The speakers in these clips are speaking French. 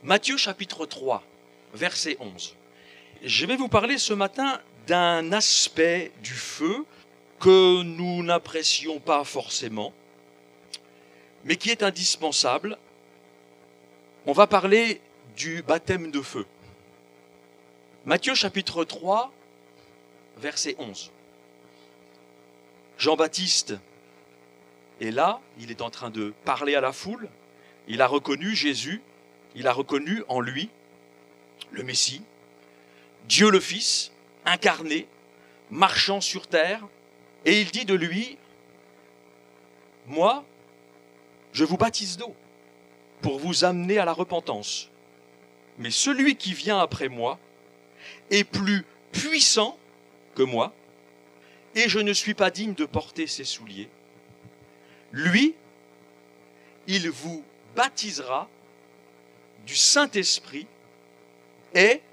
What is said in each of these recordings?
Matthieu chapitre 3, verset 11. Je vais vous parler ce matin d'un aspect du feu que nous n'apprécions pas forcément, mais qui est indispensable. On va parler du baptême de feu. Matthieu chapitre 3, verset 11. Jean-Baptiste est là, il est en train de parler à la foule, il a reconnu Jésus, il a reconnu en lui le Messie, Dieu le Fils, incarné, marchant sur terre, et il dit de lui, « Moi, je vous baptise d'eau pour vous amener à la repentance. Mais celui qui vient après moi est plus puissant que moi, et je ne suis pas digne de porter ses souliers. Lui, il vous baptisera du Saint-Esprit et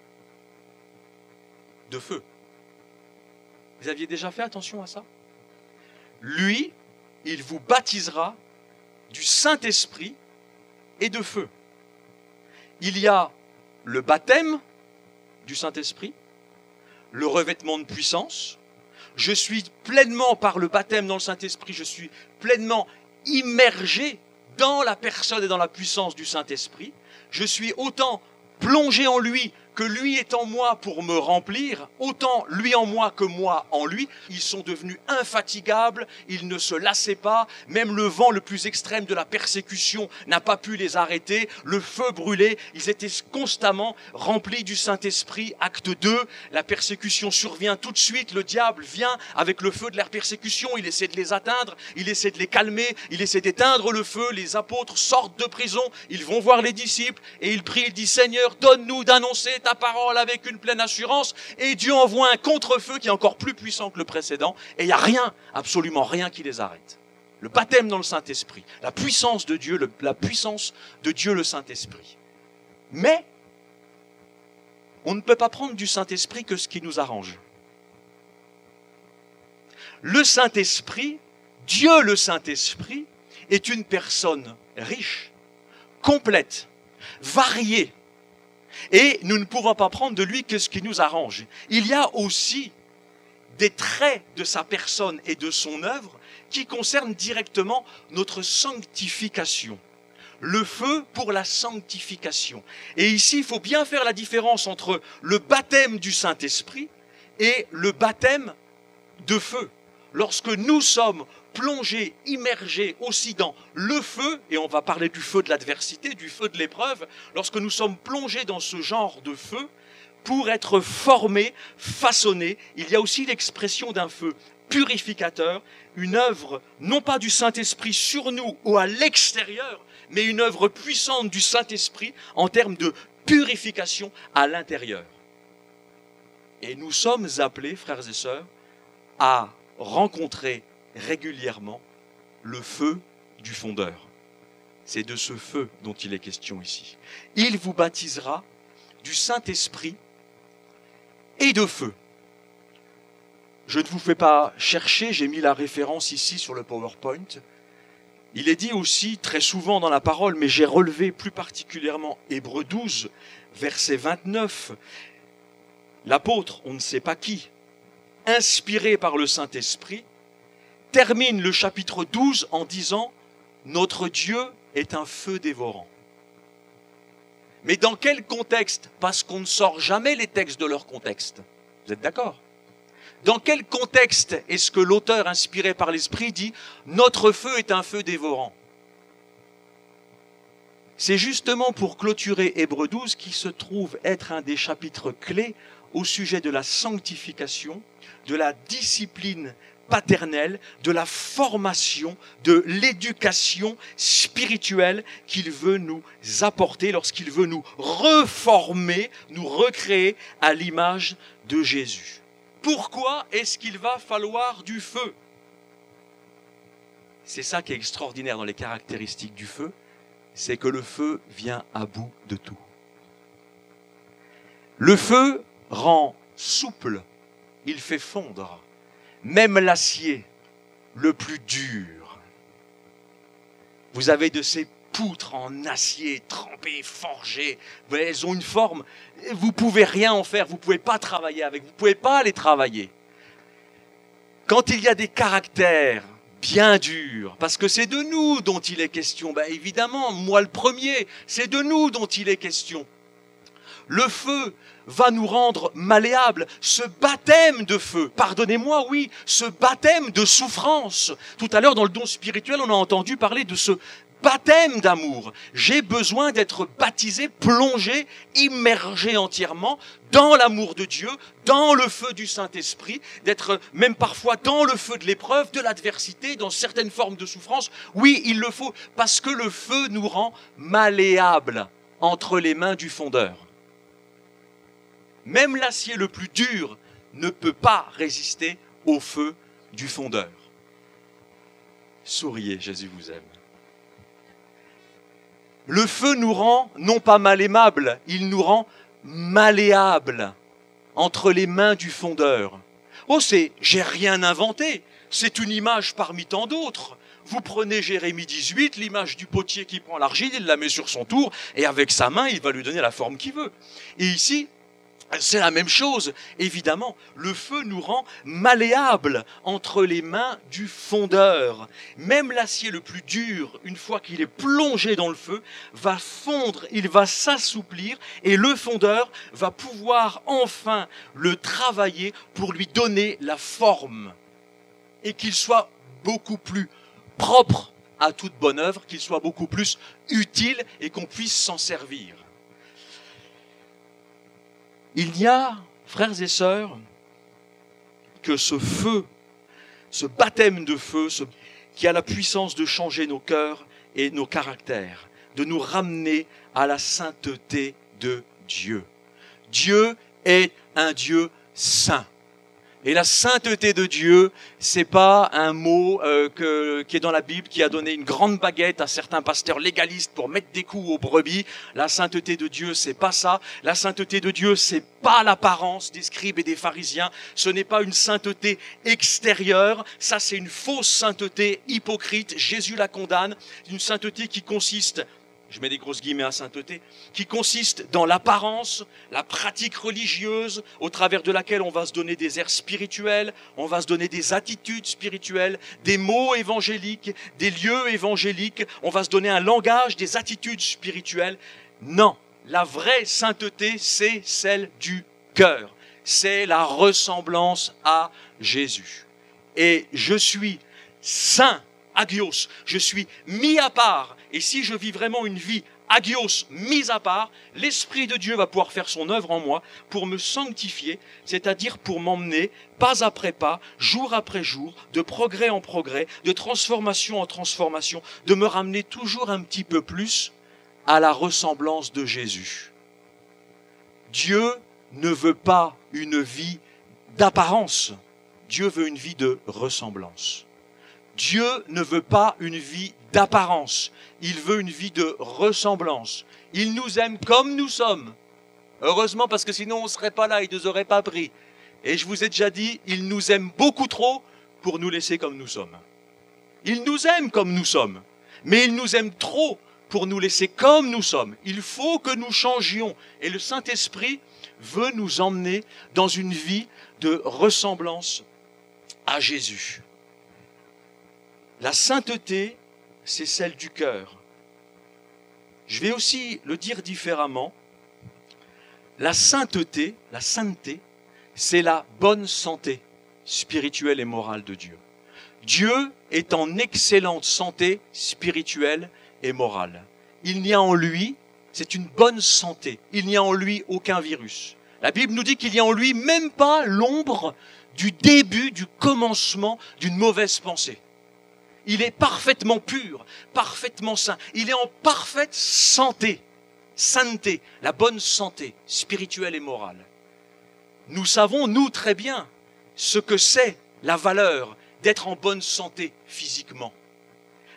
de feu. » Vous aviez déjà fait attention à ça? Lui, il vous baptisera du Saint-Esprit et de feu. Il y a le baptême du Saint-Esprit, le revêtement de puissance. Je suis pleinement, par le baptême dans le Saint-Esprit, je suis pleinement immergé dans la personne et dans la puissance du Saint-Esprit. Je suis autant plongé en lui que lui est en moi pour me remplir, autant lui en moi que moi en lui. Ils sont devenus infatigables, ils ne se lassaient pas, même le vent le plus extrême de la persécution n'a pas pu les arrêter, le feu brûlait, ils étaient constamment remplis du Saint-Esprit. Acte 2, la persécution survient tout de suite, le diable vient avec le feu de la persécution, il essaie de les atteindre, il essaie de les calmer, il essaie d'éteindre le feu, les apôtres sortent de prison, ils vont voir les disciples et ils prient, ils disent, « Seigneur, donne-nous d'annoncer ta parole avec une pleine assurance », et Dieu envoie un contre-feu qui est encore plus puissant que le précédent, et il n'y a rien, absolument rien qui les arrête. Le baptême dans le Saint-Esprit, la puissance de Dieu, la puissance de Dieu le Saint-Esprit. Mais, on ne peut pas prendre du Saint-Esprit que ce qui nous arrange. Le Saint-Esprit, Dieu le Saint-Esprit, est une personne riche, complète, variée, et nous ne pouvons pas prendre de lui que ce qui nous arrange. Il y a aussi des traits de sa personne et de son œuvre qui concernent directement notre sanctification. Le feu pour la sanctification. Et ici, il faut bien faire la différence entre le baptême du Saint-Esprit et le baptême de feu. Lorsque nous sommes plongés, immergés aussi dans le feu, et on va parler du feu de l'adversité, du feu de l'épreuve, lorsque nous sommes plongés dans ce genre de feu, pour être formés, façonnés, il y a aussi l'expression d'un feu purificateur, une œuvre non pas du Saint-Esprit sur nous ou à l'extérieur, mais une œuvre puissante du Saint-Esprit en termes de purification à l'intérieur. Et nous sommes appelés, frères et sœurs, à rencontrer régulièrement le feu du fondeur. C'est de ce feu dont il est question ici. Il vous baptisera du Saint-Esprit et de feu. Je ne vous fais pas chercher, j'ai mis la référence ici sur le PowerPoint. Il est dit aussi très souvent dans la parole, mais j'ai relevé plus particulièrement Hébreux 12, verset 29. L'apôtre, on ne sait pas qui, inspiré par le Saint-Esprit, termine le chapitre 12 en disant « Notre Dieu est un feu dévorant ». Mais dans quel contexte? Parce qu'on ne sort jamais les textes de leur contexte. Vous êtes d'accord? Dans quel contexte est-ce que l'auteur inspiré par l'Esprit dit « Notre feu est un feu dévorant ». C'est justement pour clôturer Hébreux 12 qui se trouve être un des chapitres clés au sujet de la sanctification, de la discipline paternelle, de la formation, de l'éducation spirituelle qu'il veut nous apporter lorsqu'il veut nous reformer, nous recréer à l'image de Jésus. Pourquoi est-ce qu'il va falloir du feu? C'est ça qui est extraordinaire dans les caractéristiques du feu, c'est que le feu vient à bout de tout. Le feu rend souple, il fait fondre, même l'acier le plus dur. Vous avez de ces poutres en acier, trempées, forgées. Elles ont une forme, vous ne pouvez rien en faire, vous ne pouvez pas travailler avec, vous ne pouvez pas les travailler. Quand il y a des caractères bien durs, parce que c'est de nous dont il est question, évidemment, moi le premier, c'est de nous dont il est question. Le feu va nous rendre malléables. Ce baptême de feu, pardonnez-moi, oui, ce baptême de souffrance. Tout à l'heure, dans le don spirituel, on a entendu parler de ce baptême d'amour. J'ai besoin d'être baptisé, plongé, immergé entièrement dans l'amour de Dieu, dans le feu du Saint-Esprit, d'être même parfois dans le feu de l'épreuve, de l'adversité, dans certaines formes de souffrance. Oui, il le faut, parce que le feu nous rend malléables entre les mains du fondeur. Même l'acier le plus dur ne peut pas résister au feu du fondeur. Souriez, Jésus vous aime. Le feu nous rend non pas mal-aimables, il nous rend malléables entre les mains du fondeur. Oh, j'ai rien inventé, c'est une image parmi tant d'autres. Vous prenez Jérémie 18, l'image du potier qui prend l'argile, il la met sur son tour, et avec sa main, il va lui donner la forme qu'il veut. Et ici, c'est la même chose, évidemment. Le feu nous rend malléables entre les mains du fondeur. Même l'acier le plus dur, une fois qu'il est plongé dans le feu, va fondre, il va s'assouplir et le fondeur va pouvoir enfin le travailler pour lui donner la forme et qu'il soit beaucoup plus propre à toute bonne œuvre, qu'il soit beaucoup plus utile et qu'on puisse s'en servir. Il n'y a, frères et sœurs, que ce feu, ce baptême de feu, qui a la puissance de changer nos cœurs et nos caractères, de nous ramener à la sainteté de Dieu. Dieu est un Dieu saint. Et la sainteté de Dieu, c'est pas un mot qui est dans la Bible, qui a donné une grande baguette à certains pasteurs légalistes pour mettre des coups aux brebis. La sainteté de Dieu, c'est pas ça. La sainteté de Dieu, c'est pas l'apparence des scribes et des pharisiens. Ce n'est pas une sainteté extérieure. Ça, c'est une fausse sainteté hypocrite. Jésus la condamne. Une sainteté qui consiste, je mets des grosses guillemets à sainteté, qui consiste dans l'apparence, la pratique religieuse, au travers de laquelle on va se donner des airs spirituels, on va se donner des attitudes spirituelles, des mots évangéliques, des lieux évangéliques, on va se donner un langage, des attitudes spirituelles. Non, la vraie sainteté, c'est celle du cœur. C'est la ressemblance à Jésus. Et je suis saint, agios, je suis mis à part. Et si je vis vraiment une vie agios, mise à part, l'Esprit de Dieu va pouvoir faire son œuvre en moi pour me sanctifier, c'est-à-dire pour m'emmener pas après pas, jour après jour, de progrès en progrès, de transformation en transformation, de me ramener toujours un petit peu plus à la ressemblance de Jésus. Dieu ne veut pas une vie d'apparence, Dieu veut une vie de ressemblance. Dieu ne veut pas une vie d'apparence, il veut une vie de ressemblance. Il nous aime comme nous sommes. Heureusement, parce que sinon on ne serait pas là, il ne nous aurait pas pris. Et je vous ai déjà dit, il nous aime beaucoup trop pour nous laisser comme nous sommes. Il nous aime comme nous sommes, mais il nous aime trop pour nous laisser comme nous sommes. Il faut que nous changions. Et le Saint-Esprit veut nous emmener dans une vie de ressemblance à Jésus. La sainteté, c'est celle du cœur. Je vais aussi le dire différemment. La sainteté, c'est la bonne santé spirituelle et morale de Dieu. Dieu est en excellente santé spirituelle et morale. Il n'y a en lui, c'est une bonne santé, il n'y a en lui aucun virus. La Bible nous dit qu'il n'y a en lui même pas l'ombre du début, du commencement d'une mauvaise pensée. Il est parfaitement pur, parfaitement saint. Il est en parfaite santé, sainteté, la bonne santé spirituelle et morale. Nous savons, nous, très bien, ce que c'est la valeur d'être en bonne santé physiquement.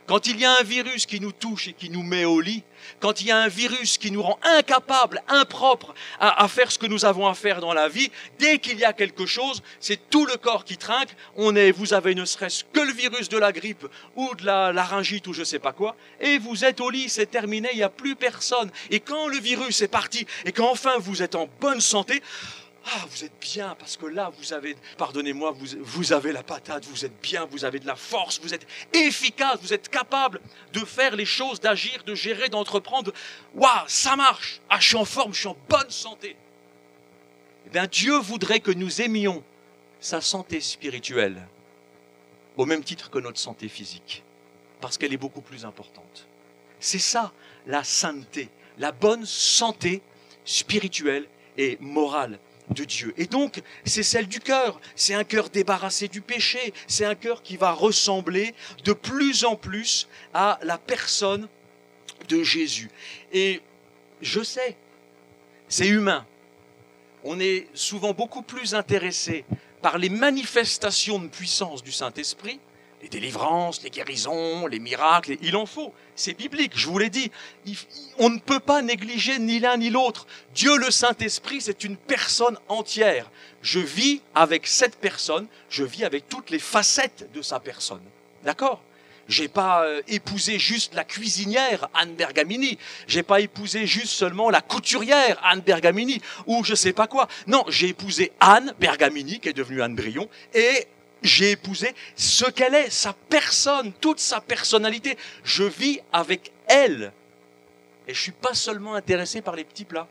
Quand il y a un virus qui nous touche et qui nous met au lit, quand il y a un virus qui nous rend incapables, impropres à faire ce que nous avons à faire dans la vie, dès qu'il y a quelque chose, c'est tout le corps qui trinque. Vous avez ne serait-ce que le virus de la grippe ou de la laryngite ou je ne sais pas quoi, et vous êtes au lit, c'est terminé, il n'y a plus personne. Et quand le virus est parti et qu'enfin vous êtes en bonne santé, vous êtes bien, parce que là, vous avez, pardonnez-moi, vous avez la patate, vous êtes bien, vous avez de la force, vous êtes efficace, vous êtes capable de faire les choses, d'agir, de gérer, d'entreprendre. Waouh, ça marche. Je suis en forme, je suis en bonne santé. Eh bien, Dieu voudrait que nous aimions sa santé spirituelle au même titre que notre santé physique, parce qu'elle est beaucoup plus importante. C'est ça, la sainteté, la bonne santé spirituelle et morale de Dieu. Et donc, c'est celle du cœur. C'est un cœur débarrassé du péché. C'est un cœur qui va ressembler de plus en plus à la personne de Jésus. Et je sais, c'est humain. On est souvent beaucoup plus intéressé par les manifestations de puissance du Saint-Esprit, les délivrances, les guérisons, les miracles, il en faut. C'est biblique, je vous l'ai dit. On ne peut pas négliger ni l'un ni l'autre. Dieu le Saint-Esprit, c'est une personne entière. Je vis avec cette personne, je vis avec toutes les facettes de sa personne. D'accord ? J'ai pas épousé juste la cuisinière Anne Bergamini. J'ai pas épousé juste seulement la couturière Anne Bergamini ou je sais pas quoi. Non, j'ai épousé Anne Bergamini, qui est devenue Anne Brion, et j'ai épousé ce qu'elle est, sa personne, toute sa personnalité. Je vis avec elle. Et je suis pas seulement intéressé par les petits plats.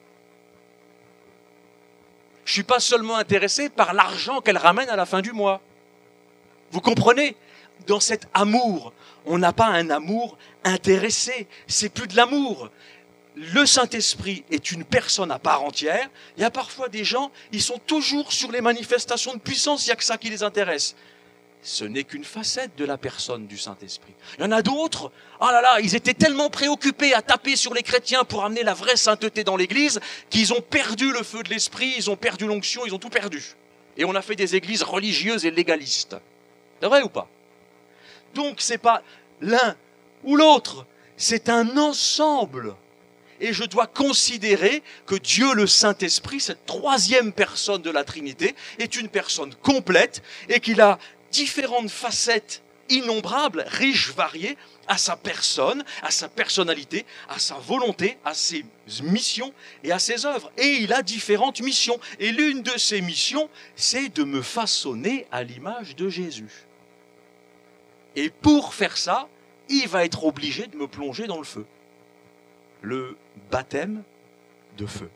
Je suis pas seulement intéressé par l'argent qu'elle ramène à la fin du mois. Vous comprenez ? Dans cet amour, on n'a pas un amour intéressé. C'est plus de l'amour. Le Saint-Esprit est une personne à part entière. Il y a parfois des gens, ils sont toujours sur les manifestations de puissance, il n'y a que ça qui les intéresse. Ce n'est qu'une facette de la personne du Saint-Esprit. Il y en a d'autres, ils étaient tellement préoccupés à taper sur les chrétiens pour amener la vraie sainteté dans l'Église, qu'ils ont perdu le feu de l'Esprit, ils ont perdu l'onction, ils ont tout perdu. Et on a fait des églises religieuses et légalistes. C'est vrai ou pas ? Donc c'est pas l'un ou l'autre, c'est un ensemble. Et je dois considérer que Dieu le Saint-Esprit, cette troisième personne de la Trinité, est une personne complète et qu'il a différentes facettes innombrables, riches, variées, à sa personne, à sa personnalité, à sa volonté, à ses missions et à ses œuvres. Et il a différentes missions. Et l'une de ces missions, c'est de me façonner à l'image de Jésus. Et pour faire ça, il va être obligé de me plonger dans le feu. Le baptême de feu.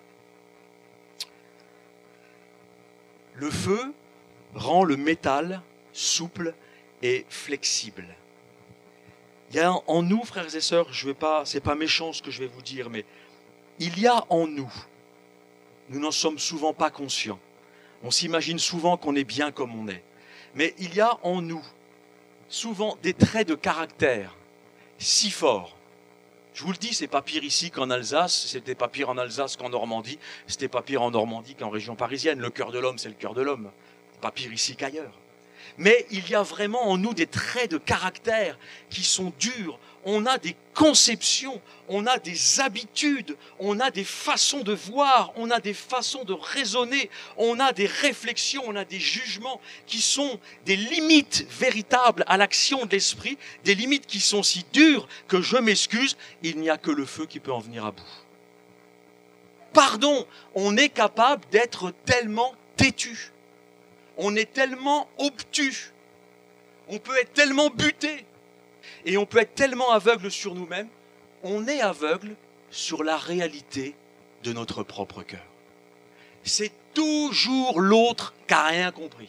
Le feu rend le métal souple et flexible. Il y a en nous, frères et sœurs, c'est pas méchant ce que je vais vous dire, mais il y a en nous, nous n'en sommes souvent pas conscients. On s'imagine souvent qu'on est bien comme on est. Mais il y a en nous souvent des traits de caractère si forts. Je vous le dis, c'est pas pire ici qu'en Alsace, c'était pas pire en Alsace qu'en Normandie, c'était pas pire en Normandie qu'en région parisienne. Le cœur de l'homme, c'est le cœur de l'homme. C'est pas pire ici qu'ailleurs. Mais il y a vraiment en nous des traits de caractère qui sont durs. On a des conceptions, on a des habitudes, on a des façons de voir, on a des façons de raisonner, on a des réflexions, on a des jugements qui sont des limites véritables à l'action de l'esprit, des limites qui sont si dures que je m'excuse, il n'y a que le feu qui peut en venir à bout. Pardon, on est capable d'être tellement têtu, on est tellement obtus, on peut être tellement buté, et on peut être tellement aveugle sur nous-mêmes, on est aveugle sur la réalité de notre propre cœur. C'est toujours l'autre qui n'a rien compris.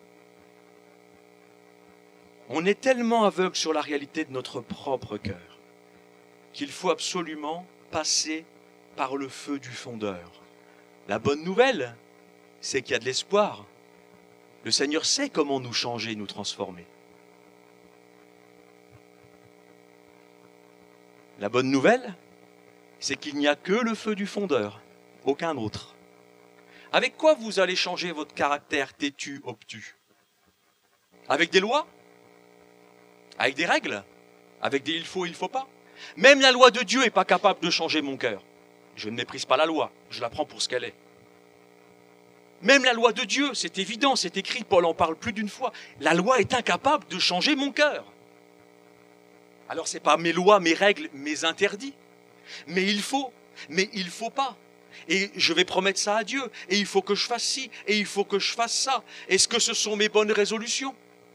On est tellement aveugle sur la réalité de notre propre cœur qu'il faut absolument passer par le feu du fondeur. La bonne nouvelle, c'est qu'il y a de l'espoir. Le Seigneur sait comment nous changer, nous transformer. La bonne nouvelle, c'est qu'il n'y a que le feu du fondeur, aucun autre. Avec quoi vous allez changer votre caractère têtu, obtus ? Avec des lois ? Avec des règles ? avec des il faut pas. Même la loi de Dieu n'est pas capable de changer mon cœur. Je ne méprise pas la loi, je la prends pour ce qu'elle est. Même la loi de Dieu, c'est évident, c'est écrit, Paul en parle plus d'une fois. La loi est incapable de changer mon cœur. Alors ce n'est pas mes lois, mes règles, mes interdits. Mais il faut pas. Et je vais promettre ça à Dieu. Et il faut que je fasse ci, et il faut que je fasse ça. Est-ce que ce sont mes bonnes résolutions ?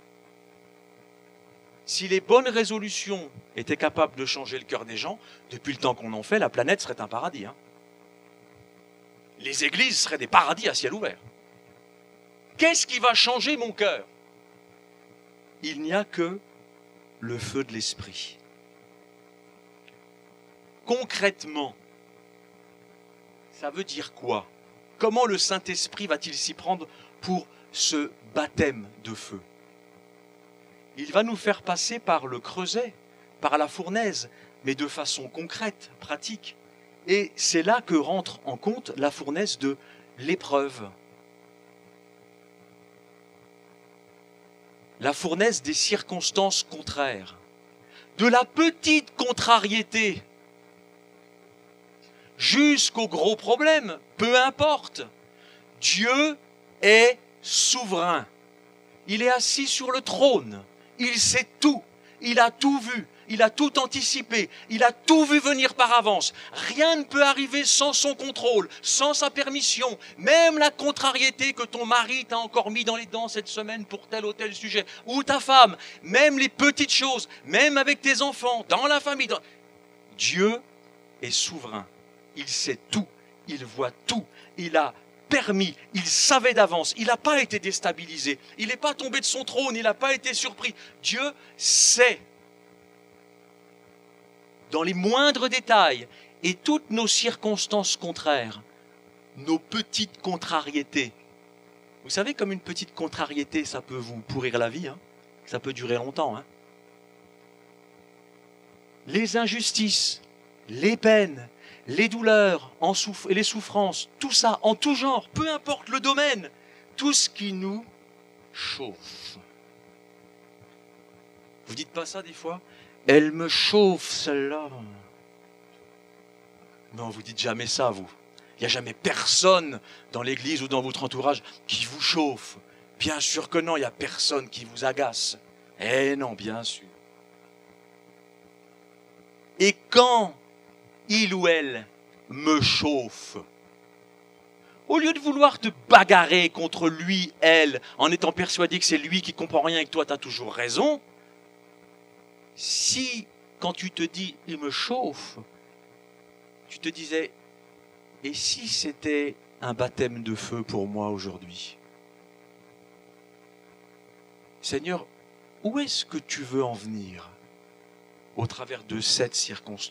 Si les bonnes résolutions étaient capables de changer le cœur des gens, depuis le temps qu'on en fait, la planète serait un paradis. Les églises seraient des paradis à ciel ouvert. Qu'est-ce qui va changer mon cœur ? Il n'y a que le feu de l'esprit. Concrètement, ça veut dire quoi ? Comment le Saint-Esprit va-t-il s'y prendre pour ce baptême de feu ? Il va nous faire passer par le creuset, par la fournaise, mais de façon concrète, pratique. Et c'est là que rentre en compte la fournaise de l'épreuve. La fournaise des circonstances contraires. De la petite contrariété jusqu'au gros problème, peu importe. Dieu est souverain. Il est assis sur le trône. Il sait tout. Il a tout vu. Il a tout anticipé. Il a tout vu venir par avance. Rien ne peut arriver sans son contrôle, sans sa permission. Même la contrariété que ton mari t'a encore mis dans les dents cette semaine pour tel ou tel sujet, ou ta femme, même les petites choses, même avec tes enfants, dans la famille. Dieu est souverain. Il sait tout. Il voit tout. Il a permis, il savait d'avance, il n'a pas été déstabilisé, il n'est pas tombé de son trône, il n'a pas été surpris. Dieu sait, dans les moindres détails, et toutes nos circonstances contraires, nos petites contrariétés. Vous savez, comme une petite contrariété, ça peut vous pourrir la vie, ça peut durer longtemps. Les injustices, les peines, les douleurs et les souffrances, tout ça, en tout genre, peu importe le domaine, tout ce qui nous chauffe. Vous dites pas ça des fois ? Elle me chauffe celle-là. Non, vous dites jamais ça, vous. Il n'y a jamais personne dans l'église ou dans votre entourage qui vous chauffe. Bien sûr que non, il n'y a personne qui vous agace. Eh non, bien sûr. Et quand il ou elle me chauffe, au lieu de vouloir te bagarrer contre lui, elle, en étant persuadé que c'est lui qui comprend rien et que toi tu as toujours raison, si quand tu te dis il me chauffe, tu te disais et si c'était un baptême de feu pour moi aujourd'hui ? Seigneur, où est-ce que tu veux en venir au travers de cette circonstance ?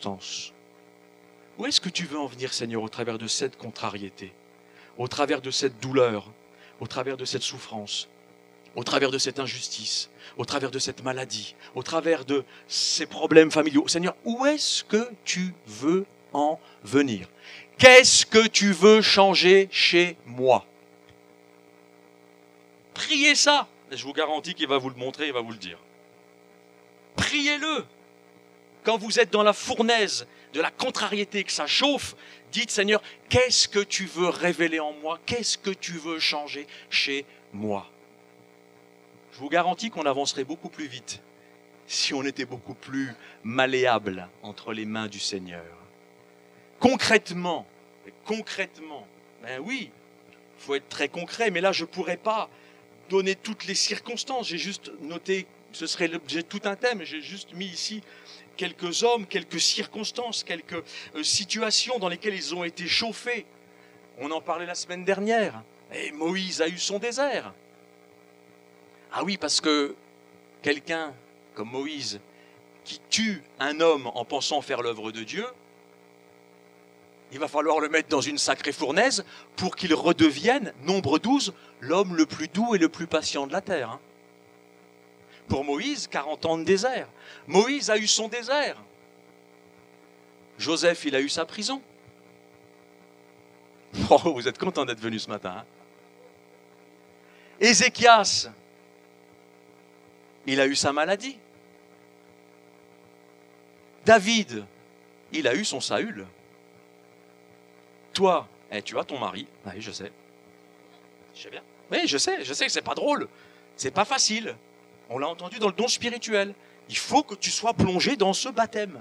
Où est-ce que tu veux en venir, Seigneur, au travers de cette contrariété, au travers de cette douleur, au travers de cette souffrance, au travers de cette injustice, au travers de cette maladie, au travers de ces problèmes familiaux ? Seigneur, où est-ce que tu veux en venir ? Qu'est-ce que tu veux changer chez moi ? Priez ça. Je vous garantis qu'il va vous le montrer, il va vous le dire. Priez-le. Quand vous êtes dans la fournaise de la contrariété, que ça chauffe, dites Seigneur, qu'est-ce que tu veux révéler en moi ? Qu'est-ce que tu veux changer chez moi ? Je vous garantis qu'on avancerait beaucoup plus vite si on était beaucoup plus malléable entre les mains du Seigneur. Concrètement, ben oui, il faut être très concret, mais là je ne pourrais pas donner toutes les circonstances. J'ai juste noté, ce serait l'objet de tout un thème, j'ai juste mis ici quelques hommes, quelques circonstances, quelques situations dans lesquelles ils ont été chauffés. On en parlait la semaine dernière. Et Moïse a eu son désert. Ah oui, parce que quelqu'un comme Moïse qui tue un homme en pensant faire l'œuvre de Dieu, il va falloir le mettre dans une sacrée fournaise pour qu'il redevienne, nombre 12, l'homme le plus doux et le plus patient de la terre. Pour Moïse, 40 ans de désert. Moïse a eu son désert. Joseph, il a eu sa prison. Oh, vous êtes content d'être venu ce matin. Ézéchias, il a eu sa maladie. David, il a eu son Saül. Toi, tu as ton mari. Oui, je sais. Je sais bien. Oui, je sais que c'est pas drôle. C'est pas facile. On l'a entendu dans le don spirituel. Il faut que tu sois plongé dans ce baptême.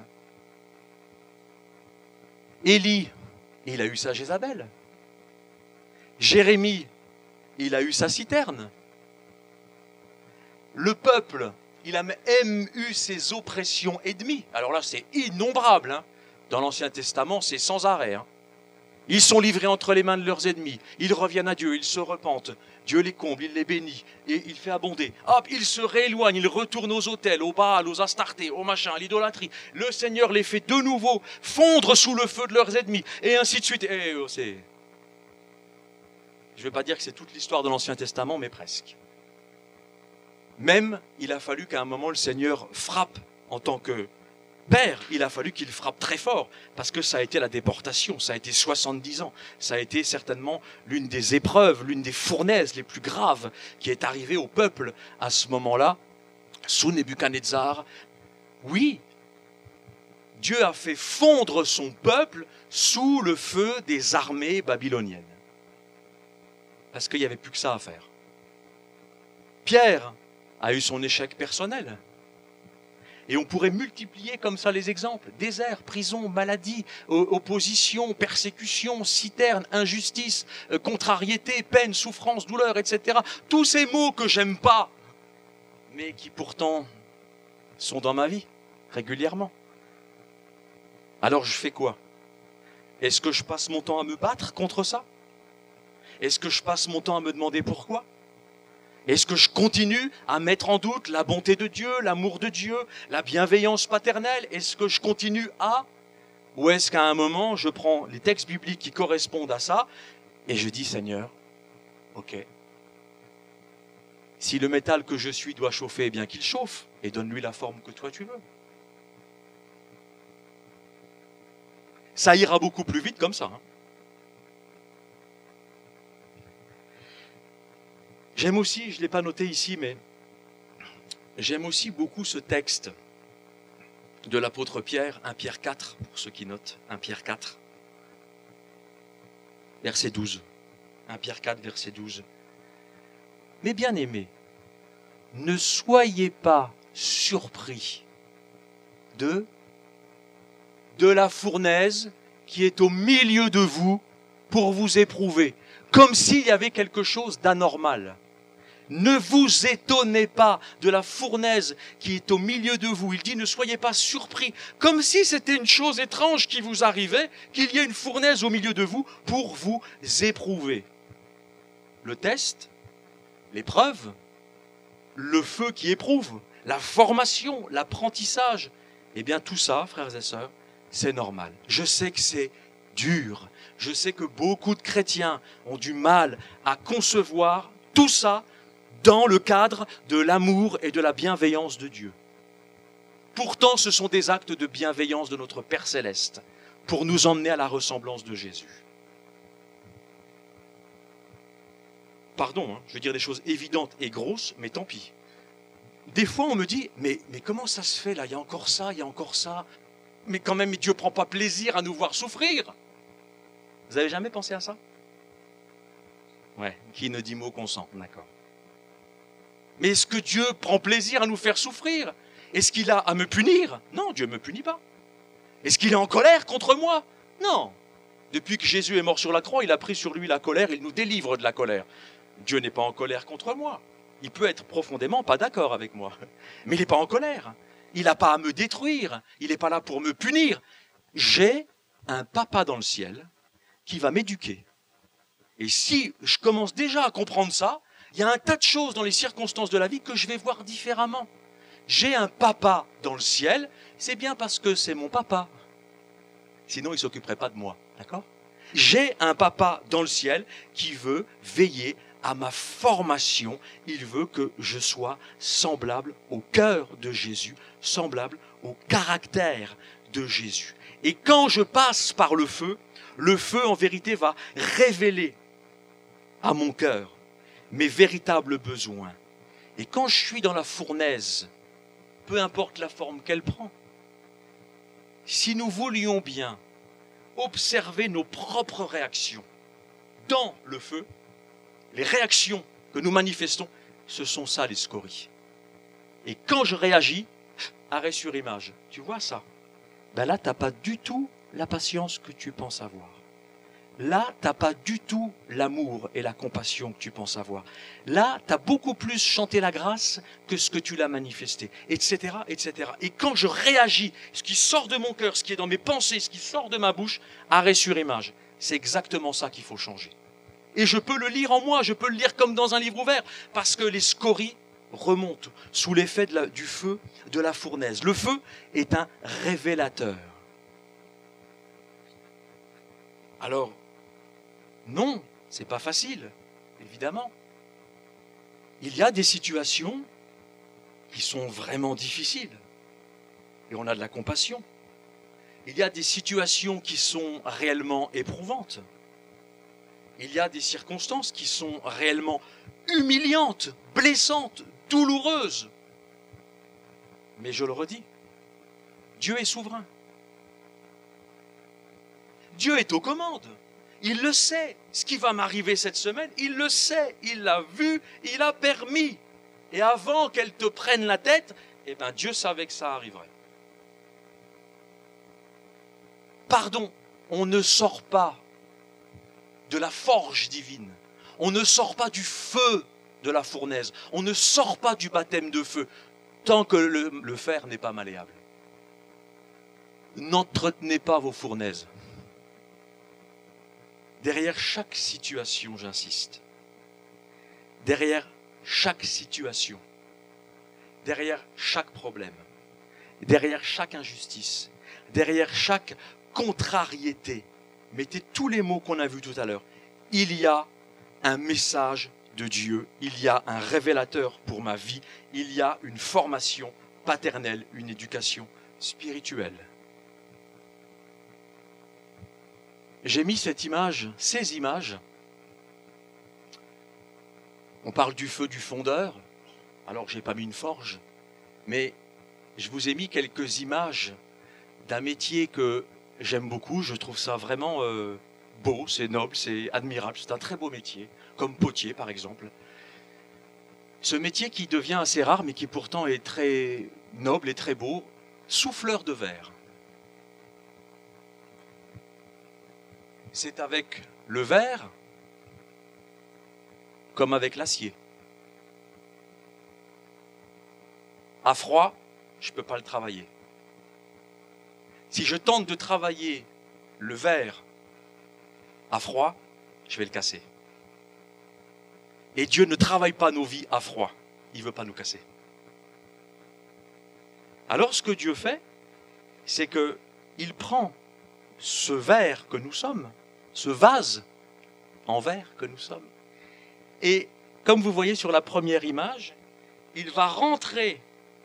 Élie, il a eu sa Jézabel. Jérémie, il a eu sa citerne. Le peuple, il a même eu ses oppressions ennemies. Alors là, c'est innombrable. Hein. Dans l'Ancien Testament, c'est sans arrêt. Hein. Ils sont livrés entre les mains de leurs ennemis. Ils reviennent à Dieu, ils se repentent. Dieu les comble, il les bénit et il fait abonder. Hop, ils se rééloignent, ils retournent aux autels, aux Baal, aux Astartés, aux machins, à l'idolâtrie. Le Seigneur les fait de nouveau fondre sous le feu de leurs ennemis et ainsi de suite. Je ne vais pas dire que c'est toute l'histoire de l'Ancien Testament, mais presque. Même, il a fallu qu'à un moment le Seigneur frappe en tant que Père, il a fallu qu'il frappe très fort, parce que ça a été la déportation, ça a été 70 ans, ça a été certainement l'une des épreuves, l'une des fournaises les plus graves qui est arrivée au peuple à ce moment-là, sous Nebuchadnezzar. Oui, Dieu a fait fondre son peuple sous le feu des armées babyloniennes, parce qu'il n'y avait plus que ça à faire. Pierre a eu son échec personnel. Et on pourrait multiplier comme ça les exemples. Désert, prison, maladie, opposition, persécution, citerne, injustice, contrariété, peine, souffrance, douleur, etc. Tous ces mots que j'aime pas, mais qui pourtant sont dans ma vie régulièrement. Alors je fais quoi? Est-ce que je passe mon temps à me battre contre ça? Est-ce que je passe mon temps à me demander pourquoi? Est-ce que je continue à mettre en doute la bonté de Dieu, l'amour de Dieu, la bienveillance paternelle? Est-ce que je continue à? Ou est-ce qu'à un moment, je prends les textes bibliques qui correspondent à ça et je dis, Seigneur, ok, si le métal que je suis doit chauffer, eh bien qu'il chauffe et donne-lui la forme que toi tu veux. Ça ira beaucoup plus vite comme ça. Hein. J'aime aussi, je ne l'ai pas noté ici, mais j'aime aussi beaucoup ce texte de l'apôtre Pierre, 1 Pierre 4, pour ceux qui notent, 1 Pierre 4, verset 12. 1 Pierre 4, verset 12. Mes bien-aimés, ne soyez pas surpris de la fournaise qui est au milieu de vous pour vous éprouver, comme s'il y avait quelque chose d'anormal. Ne vous étonnez pas de la fournaise qui est au milieu de vous. Il dit, ne soyez pas surpris, comme si c'était une chose étrange qui vous arrivait, qu'il y ait une fournaise au milieu de vous pour vous éprouver. Le test, l'épreuve, le feu qui éprouve, la formation, l'apprentissage, eh bien tout ça, frères et sœurs, c'est normal. Je sais que c'est dur. Je sais que beaucoup de chrétiens ont du mal à concevoir tout ça dans le cadre de l'amour et de la bienveillance de Dieu. Pourtant, ce sont des actes de bienveillance de notre Père Céleste pour nous emmener à la ressemblance de Jésus. Pardon, je veux dire des choses évidentes et grosses, mais tant pis. Des fois, on me dit, mais comment ça se fait là? Il y a encore ça, il y a encore ça. Mais quand même, Dieu ne prend pas plaisir à nous voir souffrir. Vous avez jamais pensé à ça? Ouais, qui ne dit mot consent, d'accord. Mais est-ce que Dieu prend plaisir à nous faire souffrir? Est-ce qu'il a à me punir? Non, Dieu ne me punit pas. Est-ce qu'il est en colère contre moi? Non. Depuis que Jésus est mort sur la croix, il a pris sur lui la colère, il nous délivre de la colère. Dieu n'est pas en colère contre moi. Il peut être profondément pas d'accord avec moi, mais il n'est pas en colère. Il n'a pas à me détruire, il n'est pas là pour me punir. J'ai un papa dans le ciel qui va m'éduquer. Et si je commence déjà à comprendre ça, il y a un tas de choses dans les circonstances de la vie que je vais voir différemment. J'ai un papa dans le ciel, c'est bien parce que c'est mon papa. Sinon, il ne s'occuperait pas de moi, d'accord? J'ai un papa dans le ciel qui veut veiller à ma formation. Il veut que je sois semblable au cœur de Jésus, semblable au caractère de Jésus. Et quand je passe par le feu en vérité va révéler à mon cœur mes véritables besoins. Et quand je suis dans la fournaise, peu importe la forme qu'elle prend, si nous voulions bien observer nos propres réactions dans le feu, les réactions que nous manifestons, ce sont ça les scories. Et quand je réagis, arrêt sur image, tu vois ça? Ben là, tu n'as pas du tout la patience que tu penses avoir. Là, tu n'as pas du tout l'amour et la compassion que tu penses avoir. Là, tu as beaucoup plus chanté la grâce que ce que tu l'as manifesté, etc., etc. Et quand je réagis, ce qui sort de mon cœur, ce qui est dans mes pensées, ce qui sort de ma bouche, arrêt sur image. C'est exactement ça qu'il faut changer. Et je peux le lire en moi, je peux le lire comme dans un livre ouvert, parce que les scories remontent sous l'effet du feu de la fournaise. Le feu est un révélateur. Alors, non, c'est pas facile, évidemment. Il y a des situations qui sont vraiment difficiles, et on a de la compassion. Il y a des situations qui sont réellement éprouvantes. Il y a des circonstances qui sont réellement humiliantes, blessantes, douloureuses. Mais je le redis, Dieu est souverain. Dieu est aux commandes. Il le sait, ce qui va m'arriver cette semaine, il le sait, il l'a vu, il a permis. Et avant qu'elle te prenne la tête, eh ben Dieu savait que ça arriverait. Pardon, on ne sort pas de la forge divine. On ne sort pas du feu de la fournaise. On ne sort pas du baptême de feu tant que le fer n'est pas malléable. N'entretenez pas vos fournaises. Derrière chaque situation, j'insiste, derrière chaque situation, derrière chaque problème, derrière chaque injustice, derrière chaque contrariété, mettez tous les mots qu'on a vus tout à l'heure, il y a un message de Dieu, il y a un révélateur pour ma vie, il y a une formation paternelle, une éducation spirituelle. J'ai mis cette image, ces images. On parle du feu du fondeur, alors que je n'ai pas mis une forge, mais je vous ai mis quelques images d'un métier que j'aime beaucoup. Je trouve ça vraiment beau, c'est noble, c'est admirable, c'est un très beau métier, comme potier par exemple. Ce métier qui devient assez rare, mais qui pourtant est très noble et très beau, souffleur de verre. C'est avec le verre comme avec l'acier. À froid, je ne peux pas le travailler. Si je tente de travailler le verre à froid, je vais le casser. Et Dieu ne travaille pas nos vies à froid. Il ne veut pas nous casser. Alors ce que Dieu fait, c'est qu'il prend ce verre que nous sommes, ce vase en verre que nous sommes. Et comme vous voyez sur la première image, il va rentrer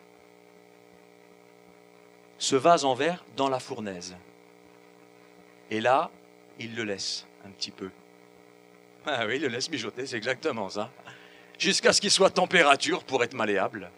ce vase en verre dans la fournaise. Et là, il le laisse un petit peu. Ah oui, il le laisse mijoter, c'est exactement ça. Jusqu'à ce qu'il soit température pour être malléable.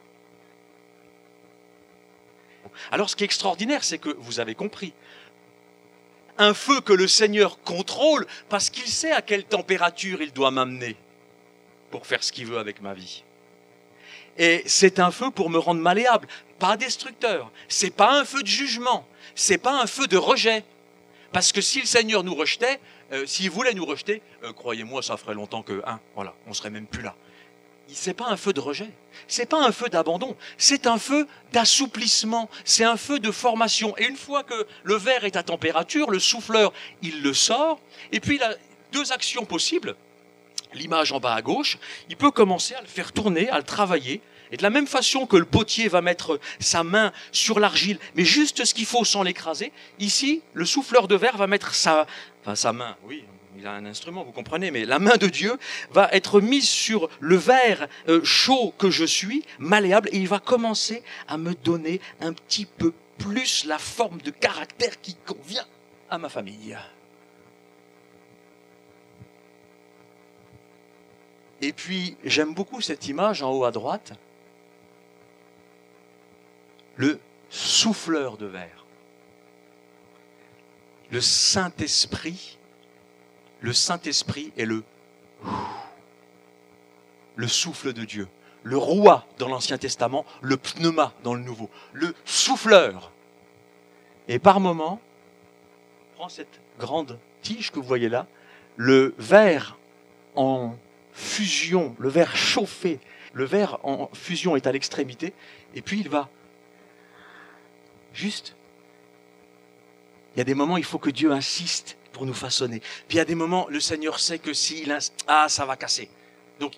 Alors ce qui est extraordinaire, c'est que vous avez compris. Un feu que le Seigneur contrôle parce qu'il sait à quelle température il doit m'amener pour faire ce qu'il veut avec ma vie. Et c'est un feu pour me rendre malléable, pas destructeur. C'est pas un feu de jugement, c'est pas un feu de rejet. Parce que si le Seigneur nous rejetait, s'il voulait nous rejeter, croyez-moi, ça ferait longtemps que, voilà, on serait même plus là. C'est pas un feu de rejet, c'est pas un feu d'abandon, c'est un feu d'assouplissement, c'est un feu de formation. Et une fois que le verre est à température, le souffleur, il le sort, et puis il a deux actions possibles. L'image en bas à gauche, il peut commencer à le faire tourner, à le travailler, et de la même façon que le potier va mettre sa main sur l'argile, mais juste ce qu'il faut sans l'écraser, ici, le souffleur de verre va mettre sa main, oui, il a un instrument, vous comprenez, mais la main de Dieu va être mise sur le verre chaud que je suis, malléable, et il va commencer à me donner un petit peu plus la forme de caractère qui convient à ma famille. Et puis, j'aime beaucoup cette image en haut à droite, le souffleur de verre. Le Saint-Esprit est le souffle de Dieu. Le roi dans l'Ancien Testament, le pneuma dans le Nouveau, le souffleur. Et par moments, prends cette grande tige que vous voyez là, le verre en fusion, le verre chauffé, le verre en fusion est à l'extrémité, et puis il va juste. Il y a des moments, il faut que Dieu insiste pour nous façonner. Puis il y a des moments, le Seigneur sait que s'il insiste, ça va casser. Donc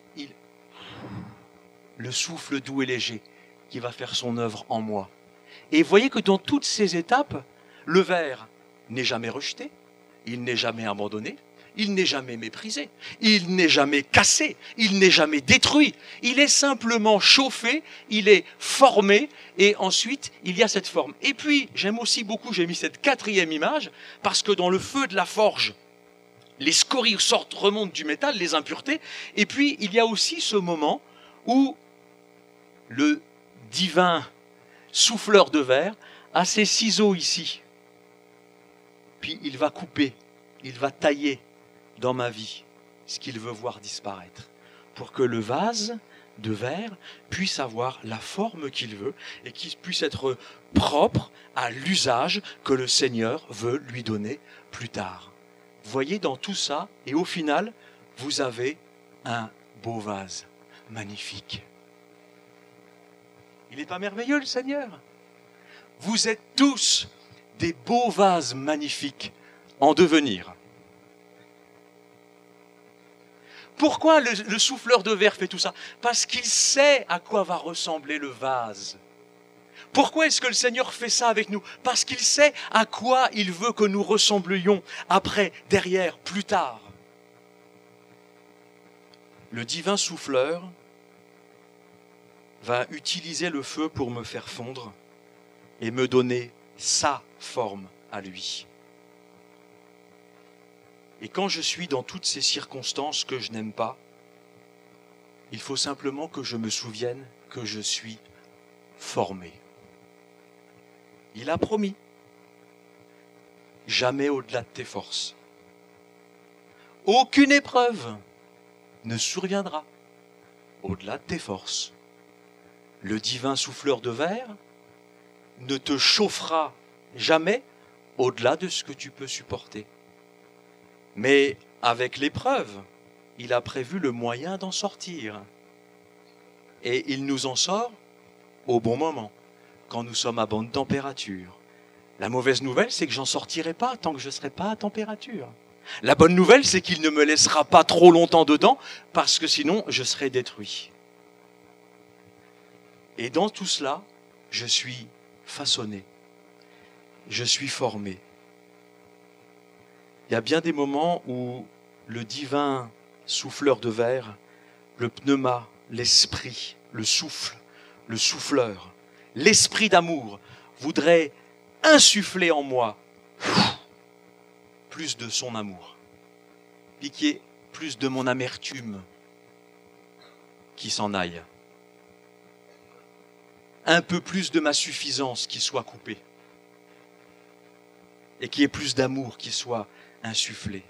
le souffle doux et léger qui va faire son œuvre en moi. Et vous voyez que dans toutes ces étapes, le verre n'est jamais rejeté, il n'est jamais abandonné, il n'est jamais méprisé, il n'est jamais cassé, il n'est jamais détruit. Il est simplement chauffé, il est formé et ensuite il y a cette forme. Et puis j'aime aussi beaucoup, j'ai mis cette 4e image parce que dans le feu de la forge, les scories remontent du métal, les impuretés, et puis il y a aussi ce moment où le divin souffleur de verre a ses ciseaux ici. Puis il va couper, il va tailler dans ma vie ce qu'il veut voir disparaître pour que le vase de verre puisse avoir la forme qu'il veut et qu'il puisse être propre à l'usage que le Seigneur veut lui donner plus tard. Voyez dans tout ça, et au final, vous avez un beau vase, magnifique. Il n'est pas merveilleux le Seigneur? Vous êtes tous des beaux vases magnifiques en devenir. Pourquoi le souffleur de verre fait tout ça? Parce qu'il sait à quoi va ressembler le vase. Pourquoi est-ce que le Seigneur fait ça avec nous? Parce qu'il sait à quoi il veut que nous ressemblions après, derrière, plus tard. Le divin souffleur va utiliser le feu pour me faire fondre et me donner sa forme à lui. Et quand je suis dans toutes ces circonstances que je n'aime pas, il faut simplement que je me souvienne que je suis formé. Il a promis, jamais au-delà de tes forces. Aucune épreuve ne surviendra au-delà de tes forces. Le divin souffleur de verre ne te chauffera jamais au-delà de ce que tu peux supporter. Mais avec l'épreuve, il a prévu le moyen d'en sortir. Et il nous en sort au bon moment, quand nous sommes à bonne température. La mauvaise nouvelle, c'est que j'en sortirai pas tant que je ne serai pas à température. La bonne nouvelle, c'est qu'il ne me laissera pas trop longtemps dedans, parce que sinon, je serai détruit. Et dans tout cela, je suis façonné. Je suis formé. Il y a bien des moments où le divin souffleur de verre, le pneuma, l'esprit, le souffle, le souffleur, l'esprit d'amour voudrait insuffler en moi plus de son amour, puis qu'il y ait plus de mon amertume qui s'en aille, un peu plus de ma suffisance qui soit coupée, et qu'il y ait plus d'amour qui soit insufflé.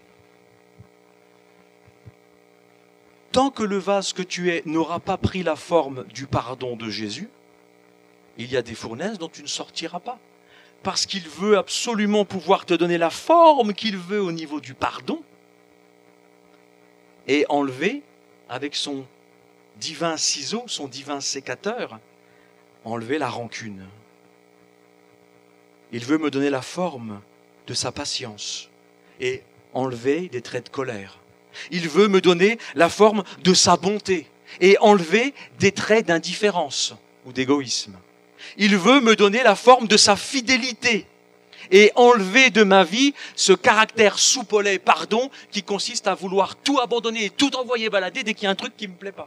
Tant que le vase que tu es n'aura pas pris la forme du pardon de Jésus, il y a des fournaises dont tu ne sortiras pas. Parce qu'il veut absolument pouvoir te donner la forme qu'il veut au niveau du pardon et enlever avec son divin ciseau, son divin sécateur, enlever la rancune. Il veut me donner la forme de sa patience et enlever des traits de colère. Il veut me donner la forme de sa bonté et enlever des traits d'indifférence ou d'égoïsme. Il veut me donner la forme de sa fidélité et enlever de ma vie ce caractère soupolé, pardon, qui consiste à vouloir tout abandonner et tout envoyer balader dès qu'il y a un truc qui ne me plaît pas.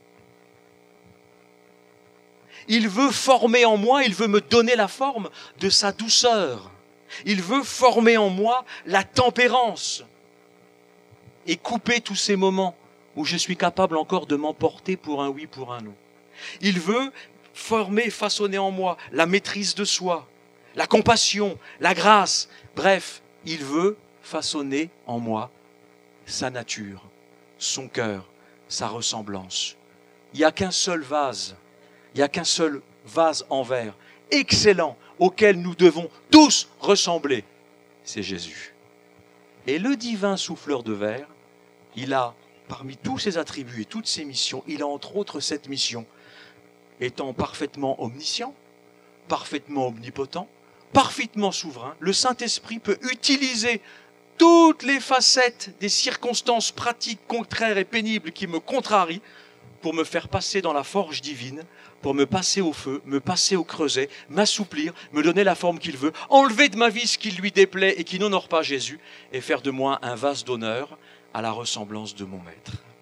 Il veut former en moi, il veut me donner la forme de sa douceur. Il veut former en moi la tempérance et couper tous ces moments où je suis capable encore de m'emporter pour un oui, pour un non. Il veut former, façonner en moi la maîtrise de soi, la compassion, la grâce, bref, il veut façonner en moi sa nature, son cœur, sa ressemblance. Il n'y a qu'un seul vase, il n'y a qu'un seul vase en verre, excellent, auquel nous devons tous ressembler. C'est Jésus. Et le divin souffleur de verre, il a, parmi tous ses attributs et toutes ses missions, il a entre autres cette mission, étant parfaitement omniscient, parfaitement omnipotent, parfaitement souverain, le Saint-Esprit peut utiliser toutes les facettes des circonstances pratiques, contraires et pénibles qui me contrarient pour me faire passer dans la forge divine, pour me passer au feu, me passer au creuset, m'assouplir, me donner la forme qu'il veut, enlever de ma vie ce qui lui déplaît et qui n'honore pas Jésus, et faire de moi un vase d'honneur à la ressemblance de mon Maître.